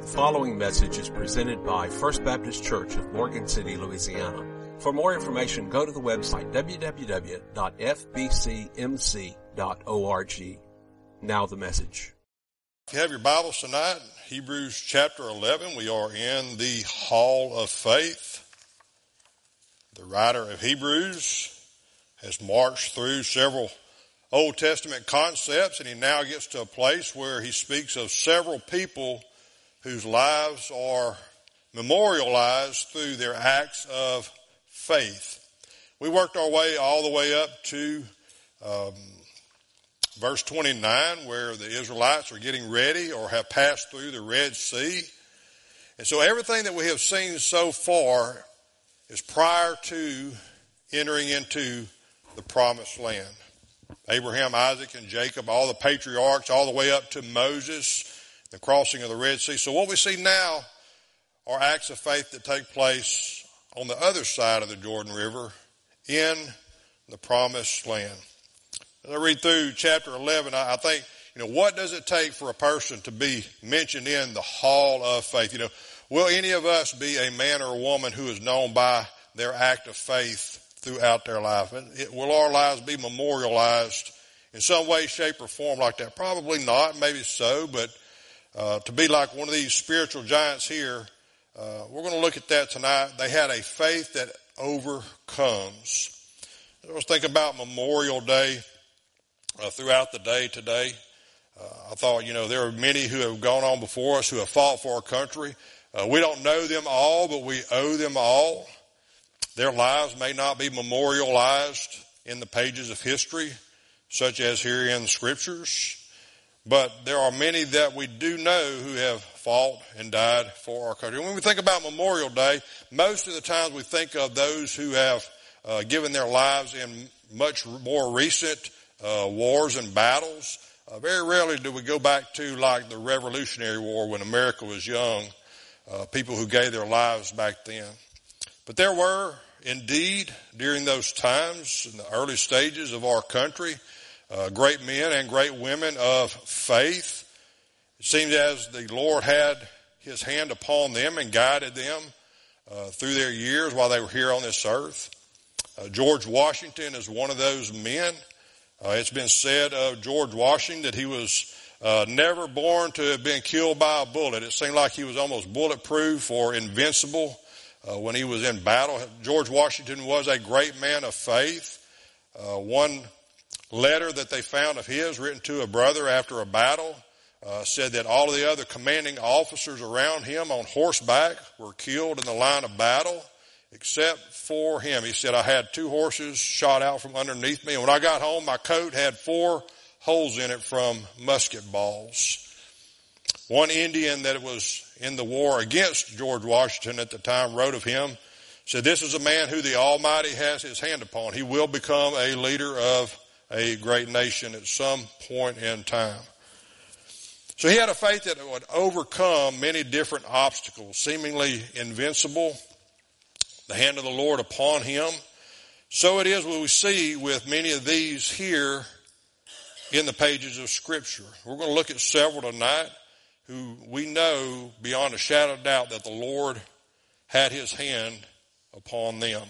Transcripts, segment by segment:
following message is presented by First Baptist Church of Morgan City, Louisiana. For more information, go to the website www.fbcmc.org. Now the message. If you have your Bibles tonight, Hebrews chapter 11, we are in the Hall of Faith. The writer of Hebrews has marched through several Old Testament concepts, and he now gets to a place where he speaks of several people whose lives are memorialized through their acts of faith. We worked our way all the way up to verse 29, where the Israelites are getting ready or have passed through the Red Sea. And so everything that we have seen so far is prior to entering into the Promised Land. Abraham, Isaac, and Jacob, all the patriarchs, all the way up to Moses, the crossing of the Red Sea. So what we see now are acts of faith that take place on the other side of the Jordan River in the Promised Land. As I read through chapter 11, I think, what does it take for a person to be mentioned in the Hall of Faith? Will any of us be a man or a woman who is known by their act of faith throughout their life? Will our lives be memorialized in some way, shape, or form like that? Probably not, maybe so, but to be like one of these spiritual giants here, we're going to look at that tonight. They had a faith that overcomes. I was thinking about Memorial Day throughout the day today. I thought, there are many who have gone on before us who have fought for our country. We don't know them all, but we owe them all. Their lives may not be memorialized in the pages of history, such as here in the Scriptures, but there are many that we do know who have fought and died for our country. When we think about Memorial Day, most of the times we think of those who have given their lives in much more recent wars and battles. Very rarely do we go back to like the Revolutionary War when America was young, people who gave their lives back then. But there were indeed during those times in the early stages of our country, great men and great women of faith. It seems as the Lord had his hand upon them and guided them through their years while they were here on this earth. George Washington is one of those men. It's been said of George Washington that he was never born to have been killed by a bullet. It seemed like he was almost bulletproof or invincible when he was in battle. George Washington was a great man of faith. One letter that they found of his written to a brother after a battle said that all of the other commanding officers around him on horseback were killed in the line of battle except for him. He said, I had 2 horses shot out from underneath me, and when I got home, my coat had 4 holes in it from musket balls. One Indian that was in the war against George Washington at the time wrote of him, said, this is a man who the Almighty has his hand upon. He will become a leader of a great nation at some point in time. So he had a faith that would overcome many different obstacles, seemingly invincible, the hand of the Lord upon him. So it is what we see with many of these here in the pages of Scripture. We're going to look at several tonight who we know beyond a shadow of doubt that the Lord had his hand upon them.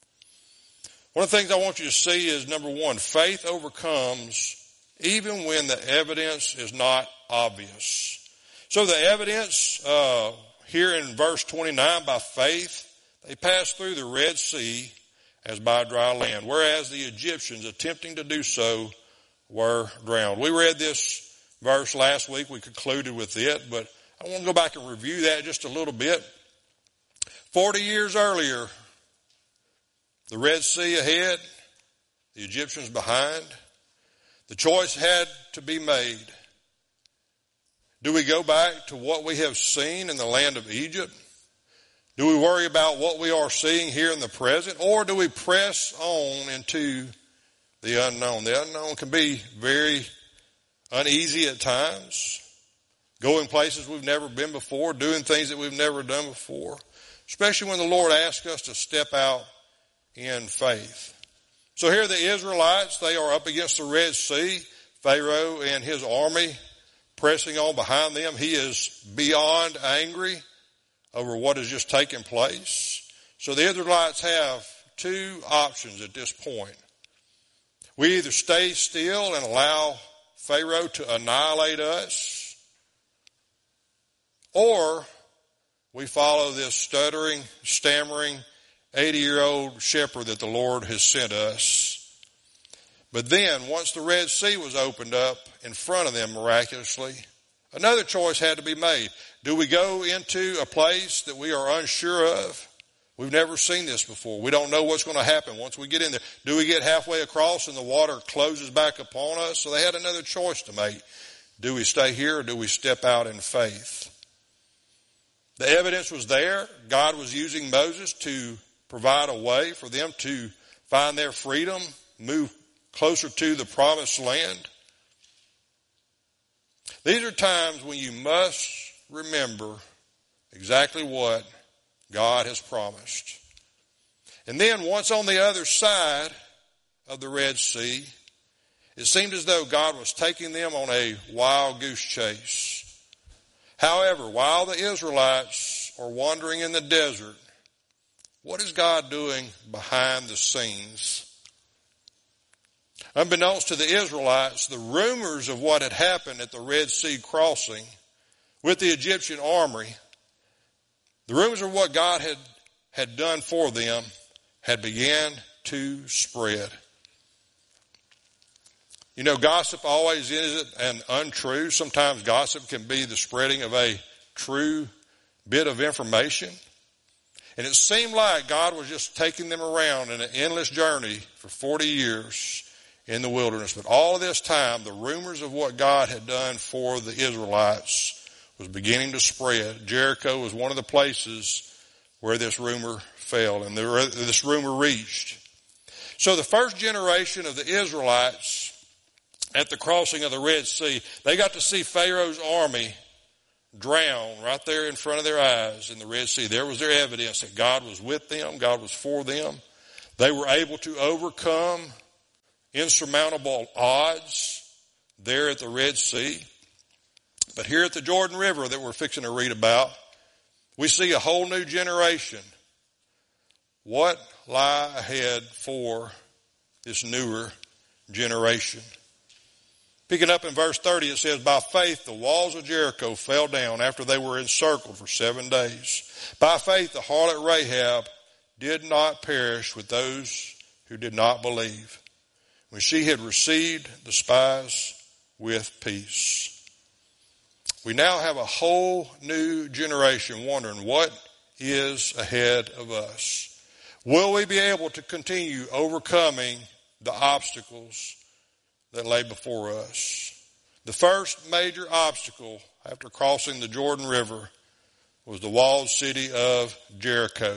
One of the things I want you to see is, number one, faith overcomes even when the evidence is not obvious. So the evidence here in verse 29, by faith, they passed through the Red Sea as by dry land, whereas the Egyptians attempting to do so were drowned. We read this verse last week. We concluded with it, but I want to go back and review that just a little bit. 40 years earlier, the Red Sea ahead, the Egyptians behind. The choice had to be made. Do we go back to what we have seen in the land of Egypt? Do we worry about what we are seeing here in the present? Or do we press on into the unknown? The unknown can be very uneasy at times. Going places we've never been before, doing things that we've never done before. Especially when the Lord asks us to step out in faith. So here the Israelites, they are up against the Red Sea. Pharaoh and his army pressing on behind them. He is beyond angry over what has just taken place. So the Israelites have two options at this point. We either stay still and allow Pharaoh to annihilate us, or we follow this stuttering, stammering, 80-year-old shepherd that the Lord has sent us. But then, once the Red Sea was opened up in front of them miraculously, another choice had to be made. Do we go into a place that we are unsure of? We've never seen this before. We don't know what's going to happen once we get in there. Do we get halfway across and the water closes back upon us? So they had another choice to make. Do we stay here or do we step out in faith? The evidence was there. God was using Moses to provide a way for them to find their freedom, move closer to the promised land. These are times when you must remember exactly what God has promised. And then once on the other side of the Red Sea, it seemed as though God was taking them on a wild goose chase. However, while the Israelites are wandering in the desert, what is God doing behind the scenes? Unbeknownst to the Israelites, the rumors of what had happened at the Red Sea crossing with the Egyptian army, the rumors of what God had done for them had began to spread. You know, gossip always is an untrue. Sometimes gossip can be the spreading of a true bit of information. And it seemed like God was just taking them around in an endless journey for 40 years in the wilderness. But all of this time, the rumors of what God had done for the Israelites was beginning to spread. Jericho was one of the places where this rumor fell and this rumor reached. So the first generation of the Israelites at the crossing of the Red Sea, they got to see Pharaoh's army drown right there in front of their eyes in the Red Sea. There was their evidence that God was with them, God was for them. They were able to overcome insurmountable odds there at the Red Sea. But here at the Jordan River that we're fixing to read about, we see a whole new generation. What lie ahead for this newer generation? Picking up in verse 30, it says, by faith the walls of Jericho fell down after they were encircled for 7 days. By faith the harlot Rahab did not perish with those who did not believe, when she had received the spies with peace. We now have a whole new generation wondering what is ahead of us. Will we be able to continue overcoming the obstacles that lay before us? The first major obstacle after crossing the Jordan River was the walled city of Jericho.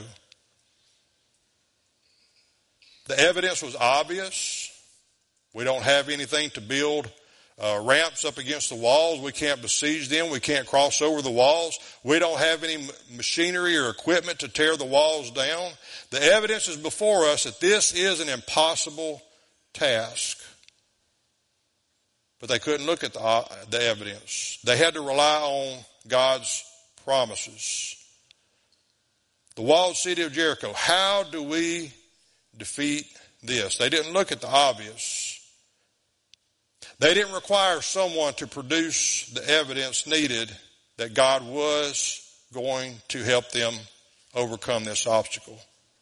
The evidence was obvious. We don't have anything to build ramps up against the walls. We can't besiege them. We can't cross over the walls. We don't have any machinery or equipment to tear the walls down. The evidence is before us that this is an impossible task. But they couldn't look at the evidence. They had to rely on God's promises. The walled city of Jericho. How do we defeat this? They didn't look at the obvious. They didn't require someone to produce the evidence needed that God was going to help them overcome this obstacle.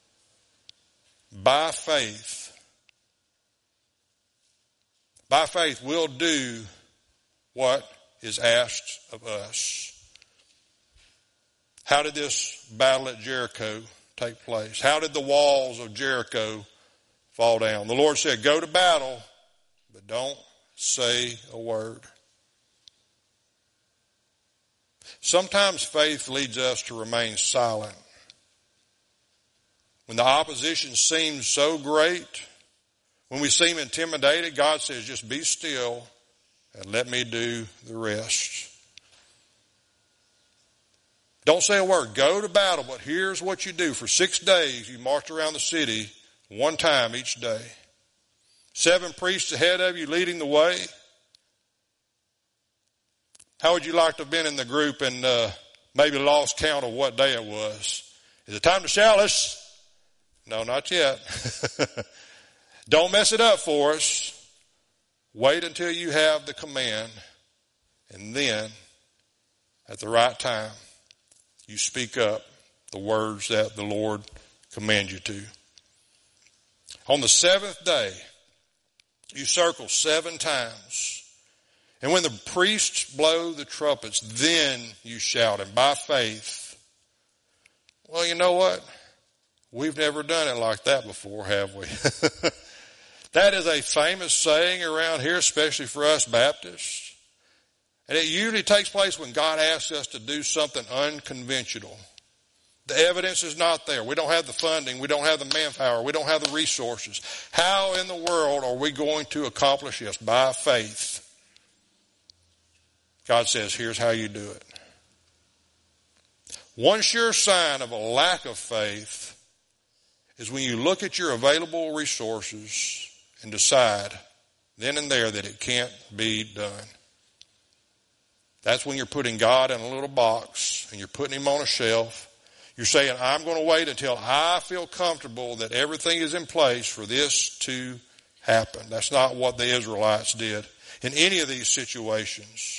By faith, we'll do what is asked of us. How did this battle at Jericho take place? How did the walls of Jericho fall down? The Lord said, go to battle, but don't say a word. Sometimes faith leads us to remain silent. When the opposition seems so great, when we seem intimidated, God says, just be still and let me do the rest. Don't say a word. Go to battle, but here's what you do. For 6 days, you march around the city one time each day. 7 priests ahead of you leading the way. How would you like to have been in the group and maybe lost count of what day it was? Is it time to shout? No, not yet. Don't mess it up for us. Wait until you have the command, and then at the right time, you speak up the words that the Lord commands you to. On the seventh day, you circle 7 times. And when the priests blow the trumpets, then you shout. And by faith, well, you know what? We've never done it like that before, have we? That is a famous saying around here, especially for us Baptists. And it usually takes place when God asks us to do something unconventional. The evidence is not there. We don't have the funding. We don't have the manpower. We don't have the resources. How in the world are we going to accomplish this? By faith. God says, here's how you do it. One sure sign of a lack of faith is when you look at your available resources and decide then and there that it can't be done. That's when you're putting God in a little box and you're putting him on a shelf. You're saying, I'm going to wait until I feel comfortable that everything is in place for this to happen. That's not what the Israelites did in any of these situations.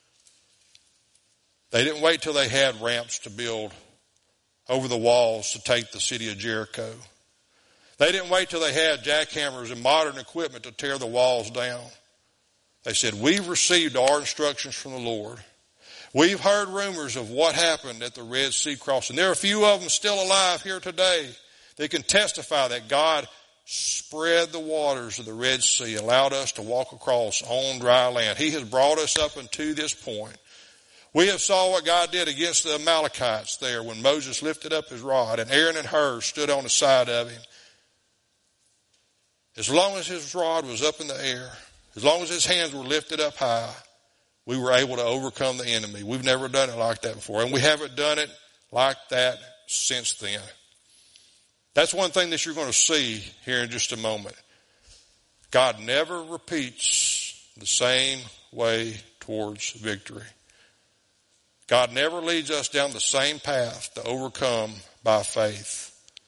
They didn't wait till they had ramps to build over the walls to take the city of Jericho. They didn't wait till they had jackhammers and modern equipment to tear the walls down. They said, we've received our instructions from the Lord. We've heard rumors of what happened at the Red Sea crossing. There are a few of them still alive here today that can testify that God spread the waters of the Red Sea, allowed us to walk across on dry land. He has brought us up unto this point. We have saw what God did against the Amalekites there when Moses lifted up his rod and Aaron and Hur stood on the side of him. As long as his rod was up in the air, as long as his hands were lifted up high, we were able to overcome the enemy. We've never done it like that before, and we haven't done it like that since then. That's one thing that you're going to see here in just a moment. God never repeats the same way towards victory. God never leads us down the same path to overcome by faith.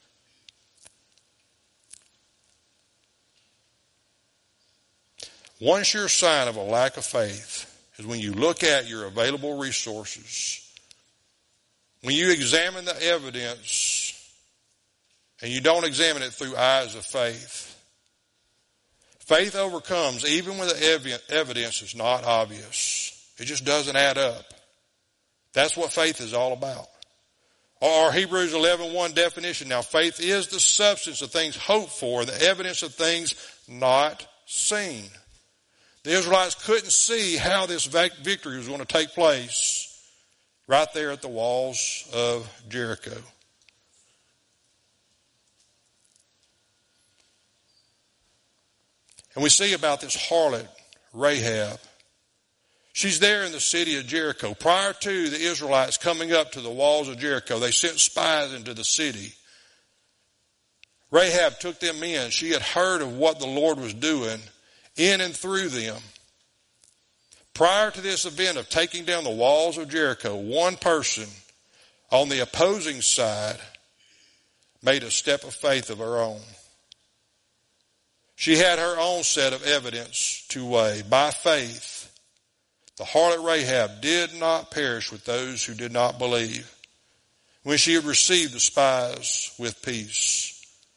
One sure sign of a lack of faith is when you look at your available resources, when you examine the evidence and you don't examine it through eyes of faith. Faith overcomes even when the evidence is not obvious. It just doesn't add up. That's what faith is all about. Or Hebrews 11:1 definition. Now faith is the substance of things hoped for, the evidence of things not seen. The Israelites couldn't see how this victory was going to take place right there at the walls of Jericho. And we see about this harlot, Rahab. She's there in the city of Jericho. Prior to the Israelites coming up to the walls of Jericho, they sent spies into the city. Rahab took them in. She had heard of what the Lord was doing in and through them. Prior to this event of taking down the walls of Jericho, one person on the opposing side made a step of faith of her own. She had her own set of evidence to weigh. By faith, the harlot Rahab did not perish with those who did not believe when she had received the spies with peace.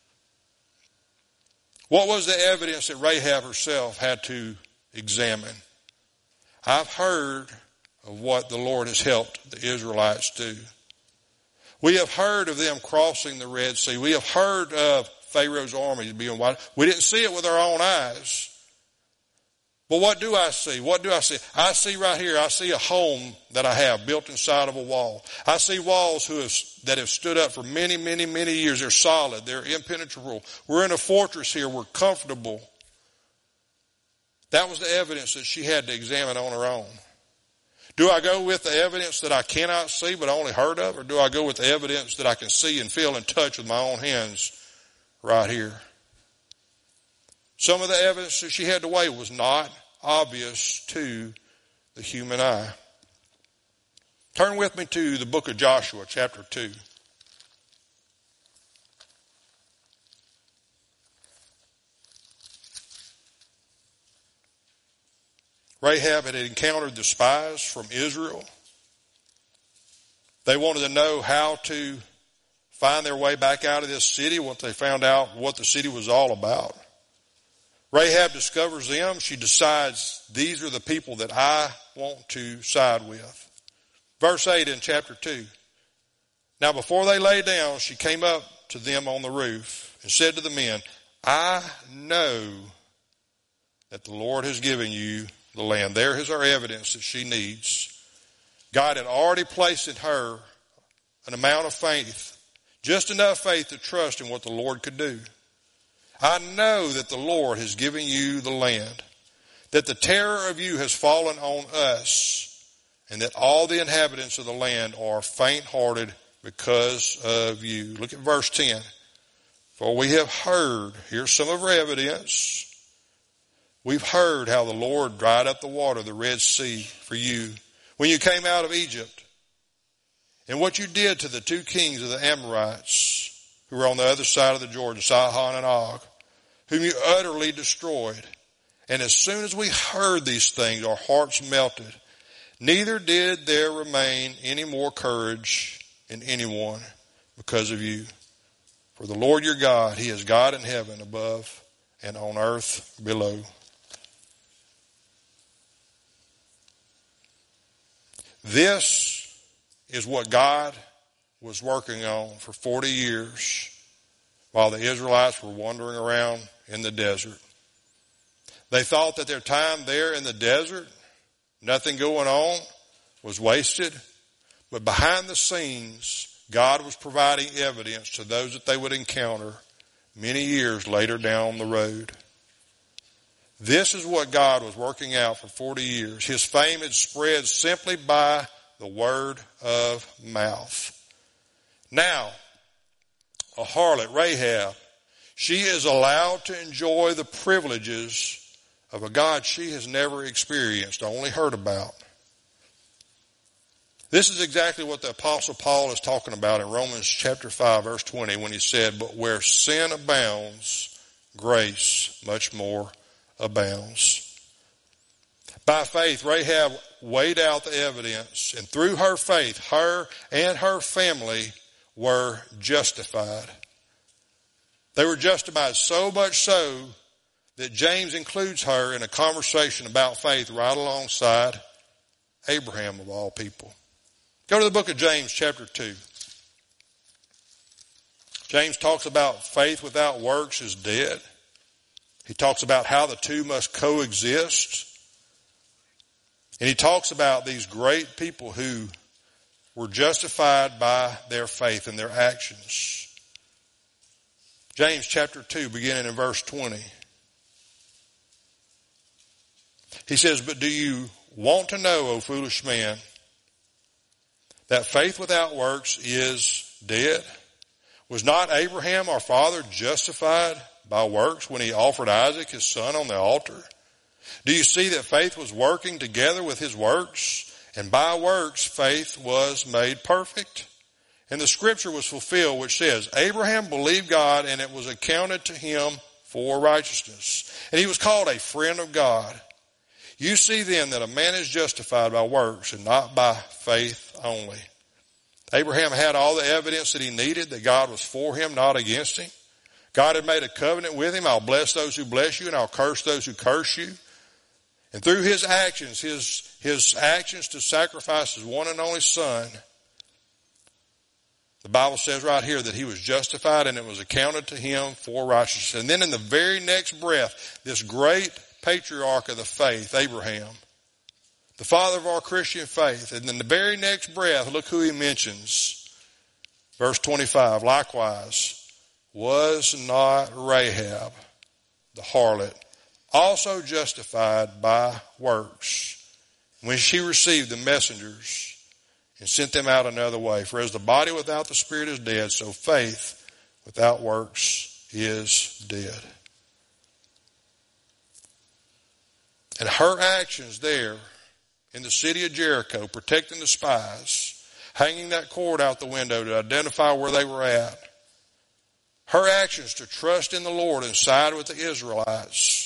What was the evidence that Rahab herself had to examine? I've heard of what the Lord has helped the Israelites do. We have heard of them crossing the Red Sea. We have heard of Pharaoh's army being wiped. We didn't see it with our own eyes. But what do I see? What do I see? I see right here, I see a home that I have built inside of a wall. I see walls that have stood up for many, many, many years. They're solid. They're impenetrable. We're in a fortress here. We're comfortable. That was the evidence that she had to examine on her own. Do I go with the evidence that I cannot see but only heard of? Or do I go with the evidence that I can see and feel and touch with my own hands right here? Some of the evidence that she had to weigh was not obvious to the human eye. Turn with me to the book of Joshua, chapter 2. Rahab had encountered the spies from Israel. They wanted to know how to find their way back out of this city once they found out what the city was all about. Rahab discovers them. She decides, these are the people that I want to side with. Verse 8 in chapter 2. Now before they lay down, she came up to them on the roof and said to the men, I know that the Lord has given you the land. There is our evidence that she needs. God had already placed in her an amount of faith, just enough faith to trust in what the Lord could do. I know that the Lord has given you the land, that the terror of you has fallen on us, and that all the inhabitants of the land are faint-hearted because of you. Look at verse 10. For we have heard, here's some of our evidence. We've heard how the Lord dried up the water of the Red Sea for you when you came out of Egypt, and what you did to the two kings of the Amorites who were on the other side of the Jordan, Sihon and Og, whom you utterly destroyed. And as soon as we heard these things, our hearts melted. Neither did there remain any more courage in anyone because of you. For the Lord your God, He is God in heaven above and on earth below. This is what God was working on for 40 years while the Israelites were wandering around in the desert. They thought that their time there in the desert, nothing going on, was wasted. But behind the scenes, God was providing evidence to those that they would encounter many years later down the road. This is what God was working out for 40 years. His fame had spread simply by the word of mouth. Now, a harlot, Rahab, she is allowed to enjoy the privileges of a God she has never experienced, only heard about. This is exactly what the Apostle Paul is talking about in Romans chapter 5, verse 20, when he said, but where sin abounds, grace much more abounds. By faith, Rahab weighed out the evidence, and through her faith, her and her family were justified. They were justified so much so that James includes her in a conversation about faith right alongside Abraham of all people. Go to the book of James chapter 2. James talks about faith without works is dead. He talks about how the two must coexist. And he talks about these great people who were justified by their faith and their actions. James chapter 2, beginning in verse 20. He says, but do you want to know, O foolish man, that faith without works is dead? Was not Abraham our father justified by works when he offered Isaac his son on the altar? Do you see that faith was working together with his works? And by works faith was made perfect. And the scripture was fulfilled which says, Abraham believed God and it was accounted to him for righteousness. And he was called a friend of God. You see then that a man is justified by works and not by faith only. Abraham had all the evidence that he needed, that God was for him, not against him. God had made a covenant with him. I'll bless those who bless you and I'll curse those who curse you. And through his actions, his actions to sacrifice his one and only son, the Bible says right here that he was justified and it was accounted to him for righteousness. And then in the very next breath, this great patriarch of the faith, Abraham, the father of our Christian faith, and in the very next breath, look who he mentions. Verse 25, likewise, was not Rahab, the harlot, also justified by works when she received the messengers and sent them out another way? For as the body without the spirit is dead, so faith without works is dead. And her actions there in the city of Jericho, protecting the spies, hanging that cord out the window to identify where they were at. Her actions to trust in the Lord and side with the Israelites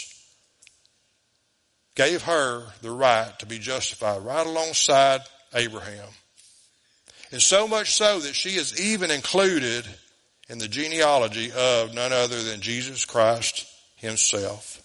gave her the right to be justified right alongside Abraham. And so much so that she is even included in the genealogy of none other than Jesus Christ himself.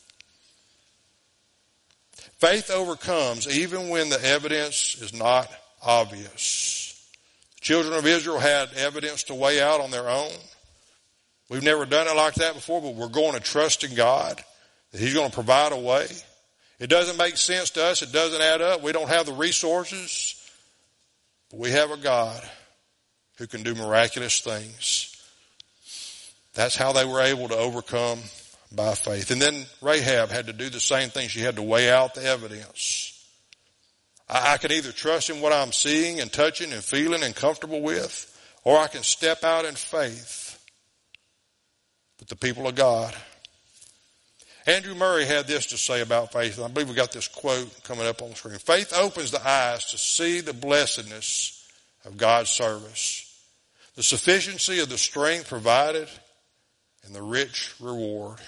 Faith overcomes even when the evidence is not obvious. The children of Israel had evidence to weigh out on their own. We've never done it like that before, but we're going to trust in God that he's going to provide a way. It doesn't make sense to us. It doesn't add up. We don't have the resources. But we have a God who can do miraculous things. That's how they were able to overcome by faith. And then Rahab had to do the same thing. She had to weigh out the evidence. I can either trust in what I'm seeing and touching and feeling and comfortable with, or I can step out in faith with the people of God. Andrew Murray had this to say about faith, and I believe we got this quote coming up on the screen. Faith opens the eyes to see the blessedness of God's service, the sufficiency of the strength provided, and the rich reward.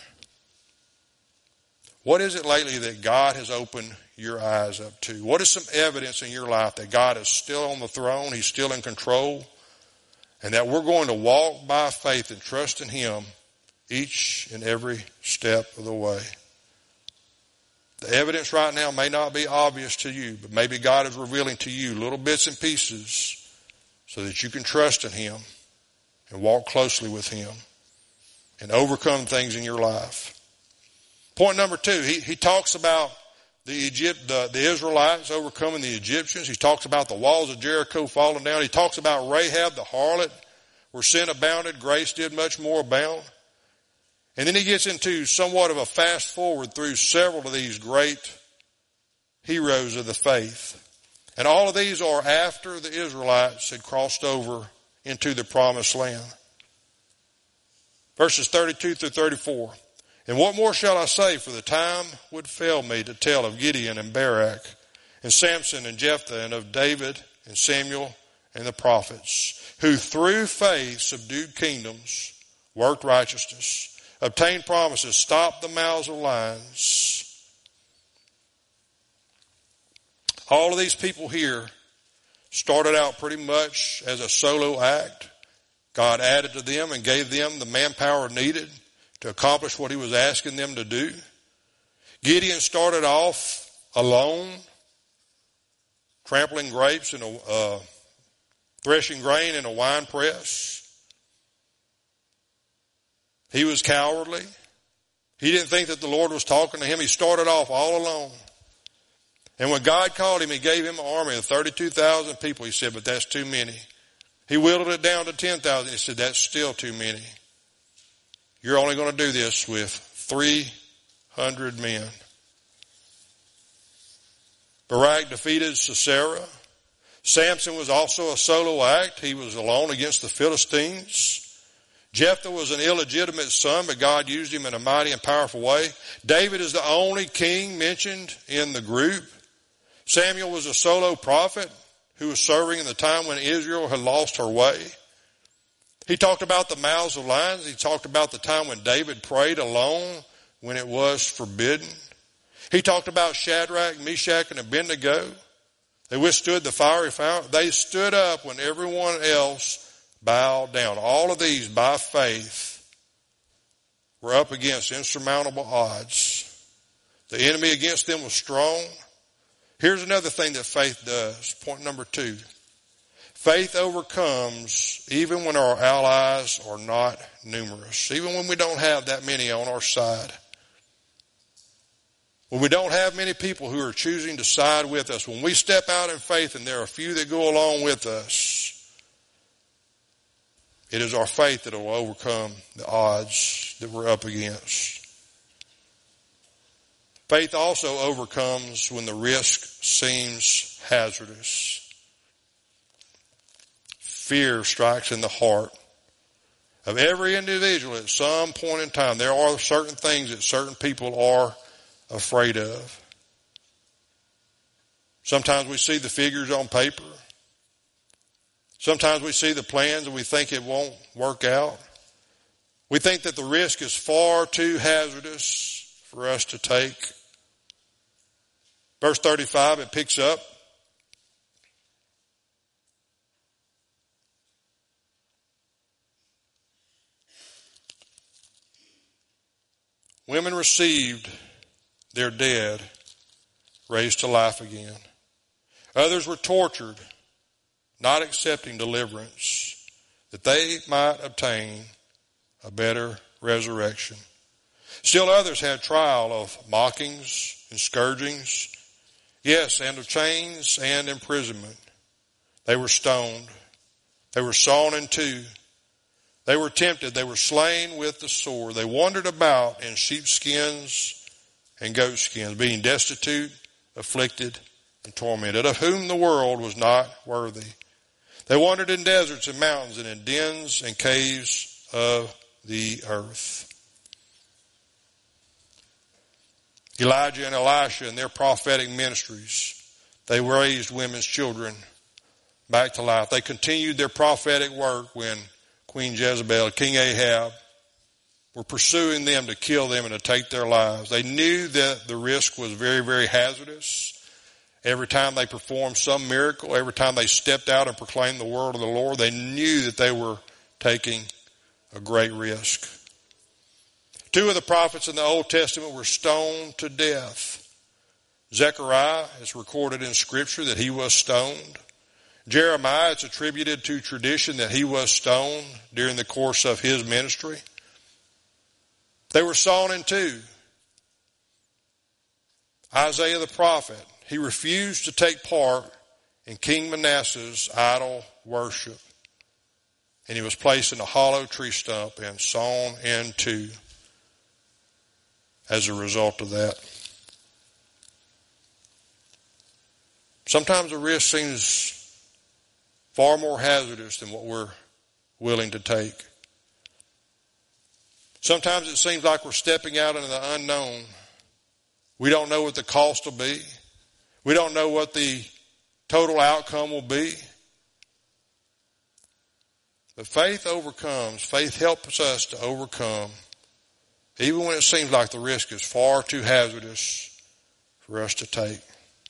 What is it lately that God has opened your eyes up to? What is some evidence in your life that God is still on the throne, he's still in control, and that we're going to walk by faith and trust in him each and every step of the way? The evidence right now may not be obvious to you, but maybe God is revealing to you little bits and pieces so that you can trust in him and walk closely with him and overcome things in your life. Point number 2, he talks about the Israelites overcoming the Egyptians. He talks about the walls of Jericho falling down. He talks about Rahab the harlot, where sin abounded, grace did much more abound. And then he gets into somewhat of a fast forward through several of these great heroes of the faith. And all of these are after the Israelites had crossed over into the promised land. Verses 32 through 34. And what more shall I say, for the time would fail me to tell of Gideon and Barak and Samson and Jephthah and of David and Samuel and the prophets, who through faith subdued kingdoms, worked righteousness, obtained promises, stopped the mouths of lions. All of these people here started out pretty much as a solo act. God added to them and gave them the manpower needed to accomplish what he was asking them to do. Gideon started off alone, trampling grapes in threshing grain in a wine press. He was cowardly. He didn't think that the Lord was talking to him. He started off all alone. And when God called him, he gave him an army of 32,000 people. He said, but that's too many. He whittled it down to 10,000. He said, that's still too many. You're only going to do this with 300 men. Barak defeated Sisera. Samson was also a solo act. He was alone against the Philistines. Jephthah was an illegitimate son, but God used him in a mighty and powerful way. David is the only king mentioned in the group. Samuel was a solo prophet who was serving in the time when Israel had lost her way. He talked about the mouths of lions. He talked about the time when David prayed alone when it was forbidden. He talked about Shadrach, Meshach, and Abednego. They withstood the fiery fire. They stood up when everyone else bowed down. All of these, by faith, were up against insurmountable odds. The enemy against them was strong. Here's another thing that faith does. Point number 2. Faith overcomes even when our allies are not numerous. Even when we don't have that many on our side. When we don't have many people who are choosing to side with us. When we step out in faith and there are a few that go along with us. It is our faith that will overcome the odds that we're up against. Faith also overcomes when the risk seems hazardous. Fear strikes in the heart of every individual at some point in time. There are certain things that certain people are afraid of. Sometimes we see the figures on paper. Sometimes we see the plans and we think it won't work out. We think that the risk is far too hazardous for us to take. Verse 35, it picks up. Women received their dead raised to life again. Others were tortured, not accepting deliverance, that they might obtain a better resurrection. Still others had trial of mockings and scourgings, yes, and of chains and imprisonment. They were stoned. They were sawn in two. They were tempted. They were slain with the sword. They wandered about in sheepskins and goatskins, being destitute, afflicted, and tormented, of whom the world was not worthy. They wandered in deserts and mountains and in dens and caves of the earth. Elijah and Elisha in their prophetic ministries, they raised women's children back to life. They continued their prophetic work when Queen Jezebel, King Ahab, were pursuing them to kill them and to take their lives. They knew that the risk was very, very hazardous. Every time they performed some miracle, every time they stepped out and proclaimed the word of the Lord, they knew that they were taking a great risk. Two of the prophets in the Old Testament were stoned to death. Zechariah, it's recorded in Scripture that he was stoned. Jeremiah, it's attributed to tradition that he was stoned during the course of his ministry. They were sawn in two. Isaiah the prophet, he refused to take part in King Manasseh's idol worship. And he was placed in a hollow tree stump and sawn in two as a result of that. Sometimes the risk seems far more hazardous than what we're willing to take. Sometimes it seems like we're stepping out into the unknown. We don't know what the cost will be. We don't know what the total outcome will be. But faith overcomes. Faith helps us to overcome, even when it seems like the risk is far too hazardous for us to take.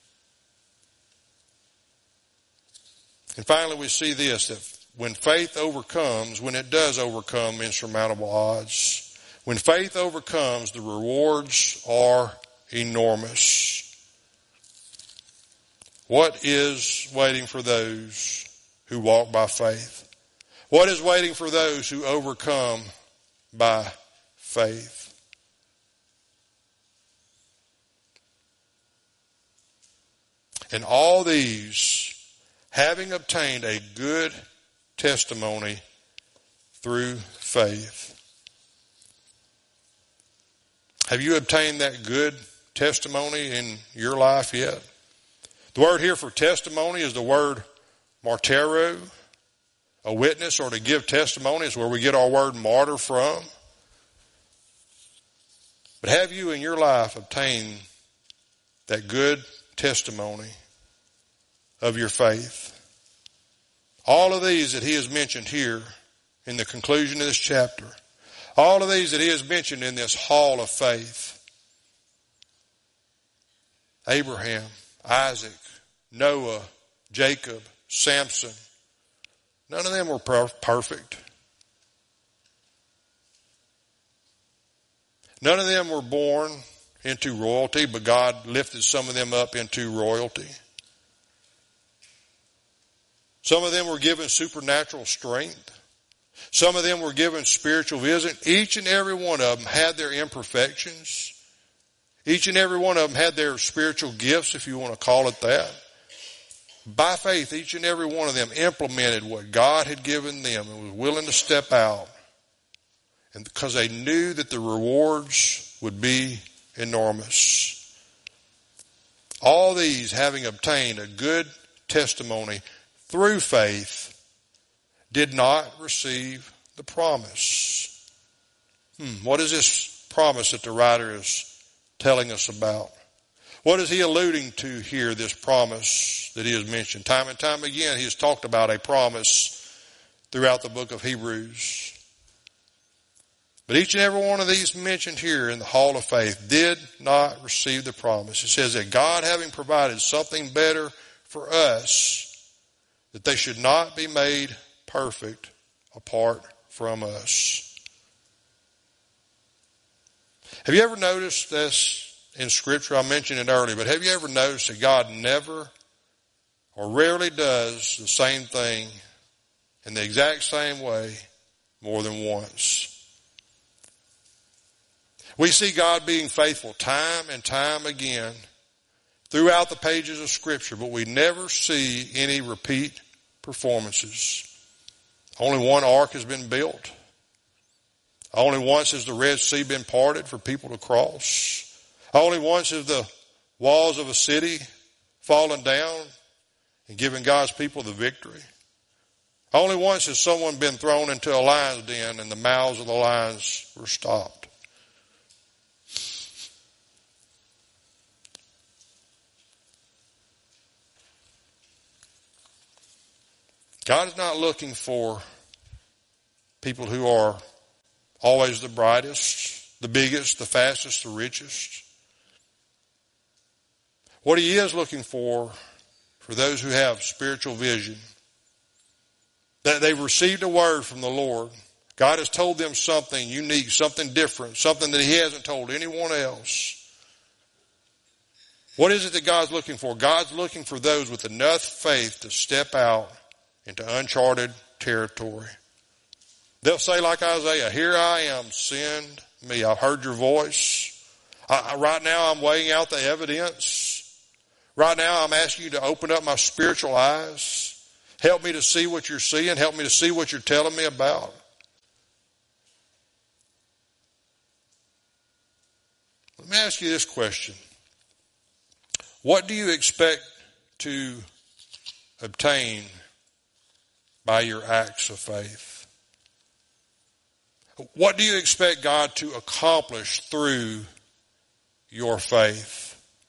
And finally, we see this, that when faith overcomes, when it does overcome insurmountable odds, when faith overcomes, the rewards are enormous. What is waiting for those who walk by faith? What is waiting for those who overcome by faith? And all these, having obtained a good testimony through faith. Have you obtained that good testimony in your life yet? The word here for testimony is the word martyro, a witness, or to give testimony is where we get our word martyr from. But have you in your life obtained that good testimony of your faith? All of these that he has mentioned here in the conclusion of this chapter, all of these that he has mentioned in this hall of faith, Abraham, Isaac, Noah, Jacob, Samson, none of them were perfect. None of them were born into royalty, but God lifted some of them up into royalty. Some of them were given supernatural strength. Some of them were given spiritual vision. Each and every one of them had their imperfections. Each and every one of them had their spiritual gifts, if you want to call it that. By faith, each and every one of them implemented what God had given them and was willing to step out. And because they knew that the rewards would be enormous. All these, having obtained a good testimony through faith, did not receive the promise. What is this promise that the writer is telling us about? What is he alluding to here, this promise that he has mentioned? Time and time again, he has talked about a promise throughout the book of Hebrews. But each and every one of these mentioned here in the hall of faith did not receive the promise. It says that God, having provided something better for us, that they should not be made perfect apart from us. Have you ever noticed this in Scripture? I mentioned it earlier, but have you ever noticed that God never or rarely does the same thing in the exact same way more than once? We see God being faithful time and time again throughout the pages of Scripture, but we never see any repeat performances. Only one ark has been built. Only once has the Red Sea been parted for people to cross. Only once has the walls of a city fallen down and given God's people the victory. Only once has someone been thrown into a lion's den and the mouths of the lions were stopped. God is not looking for people who are always the brightest, the biggest, the fastest, the richest. What he is looking for those who have spiritual vision, that they've received a word from the Lord. God has told them something unique, something different, something that he hasn't told anyone else. What is it that God's looking for? God's looking for those with enough faith to step out into uncharted territory. They'll say like Isaiah, "Here I am, send me. I've heard your voice. Right now I'm weighing out the evidence. Right now I'm asking you to open up my spiritual eyes. Help me to see what you're seeing. Help me to see what you're telling me about." Let me ask you this question. What do you expect to obtain by your acts of faith? What do you expect God to accomplish through your faith?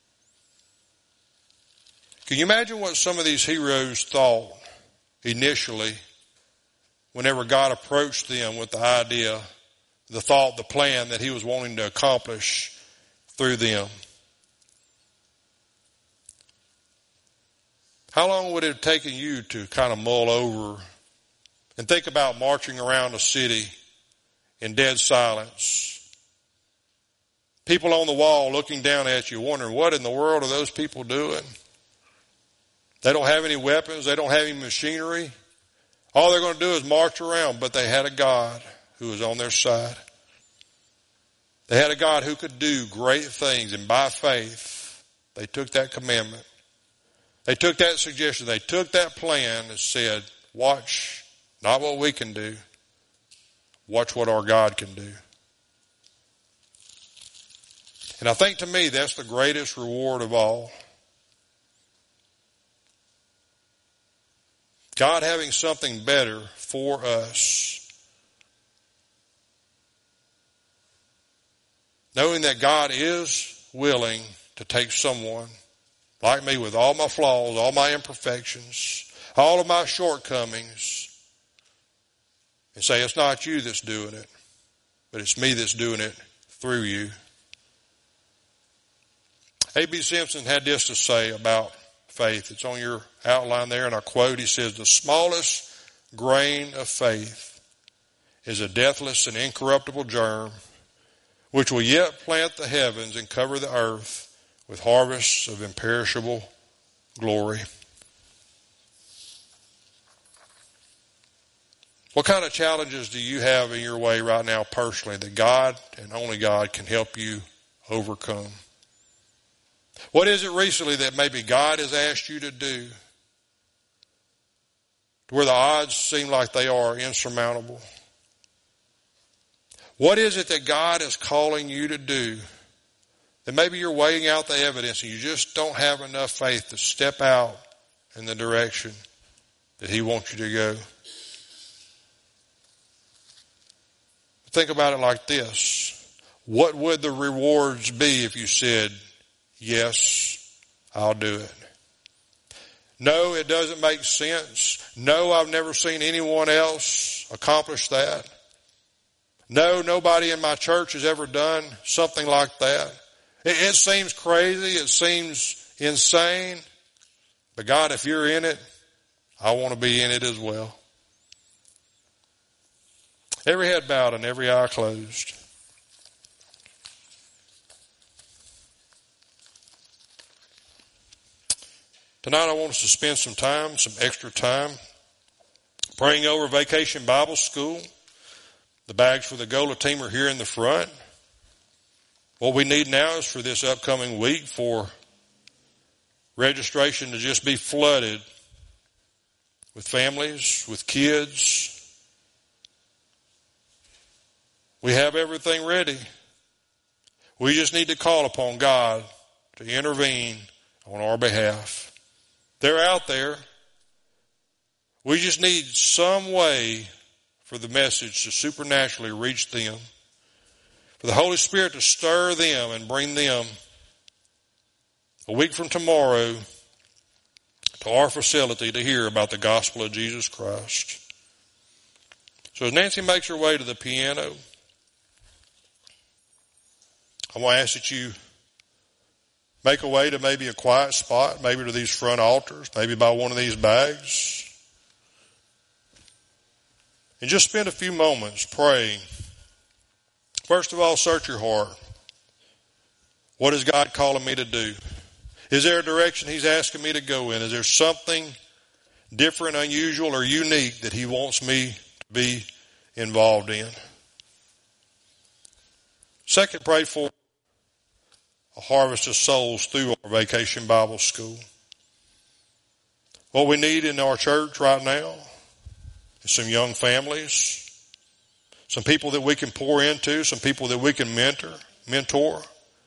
Can you imagine what some of these heroes thought initially whenever God approached them with the idea, the thought, the plan that he was wanting to accomplish through them? How long would it have taken you to kind of mull over and think about marching around a city in dead silence? People on the wall looking down at you, wondering, what in the world are those people doing? They don't have any weapons. They don't have any machinery. All they're going to do is march around. But they had a God who was on their side. They had a God who could do great things. And by faith, they took that commandment. They took that suggestion. They took that plan and said, watch not what we can do. Watch what our God can do. And I think to me that's the greatest reward of all. God having something better for us. Knowing that God is willing to take someone like me with all my flaws, all my imperfections, all of my shortcomings, and say, it's not you that's doing it, but it's me that's doing it through you. A.B. Simpson had this to say about faith. It's on your outline there, and I quote, he says, "The smallest grain of faith is a deathless and incorruptible germ, which will yet plant the heavens and cover the earth with harvests of imperishable glory." What kind of challenges do you have in your way right now personally that God and only God can help you overcome? What is it recently that maybe God has asked you to do where the odds seem like they are insurmountable? What is it that God is calling you to do that maybe you're weighing out the evidence and you just don't have enough faith to step out in the direction that he wants you to go? Think about it like this. What would the rewards be if you said yes I'll do it. No, it doesn't make sense. No, I've never seen anyone else accomplish that. No, nobody in my church has ever done something like that. It seems crazy. It seems insane. But God, if you're in it, I want to be in it as well. Every head bowed and every eye closed. Tonight I want us to spend some time, some extra time, praying over Vacation Bible School. The bags for the Gola team are here in the front. What we need now is for this upcoming week for registration to just be flooded with families, with kids. We have everything ready. We just need to call upon God to intervene on our behalf. They're out there. We just need some way for the message to supernaturally reach them, for the Holy Spirit to stir them and bring them a week from tomorrow to our facility to hear about the gospel of Jesus Christ. So as Nancy makes her way to the piano, I want to ask that you make a way to maybe a quiet spot, maybe to these front altars, maybe by one of these bags. And just spend a few moments praying. First of all, search your heart. What is God calling me to do? Is there a direction He's asking me to go in? Is there something different, unusual, or unique that He wants me to be involved in? Second, pray for a harvest of souls through our Vacation Bible School. What we need in our church right now is some young families, some people that we can pour into, some people that we can mentor,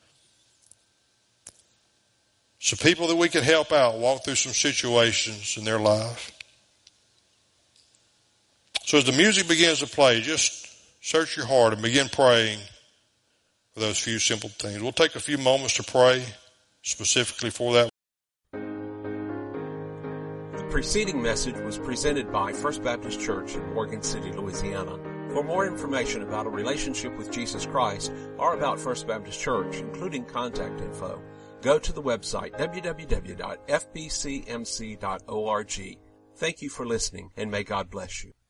some people that we can help out, walk through some situations in their life. So as the music begins to play, just search your heart and begin praying for those few simple things. We'll take a few moments to pray specifically for that. The preceding message was presented by First Baptist Church in Morgan City, Louisiana. For more information about a relationship with Jesus Christ or about First Baptist Church, including contact info, go to the website www.fbcmc.org. Thank you for listening, and may God bless you.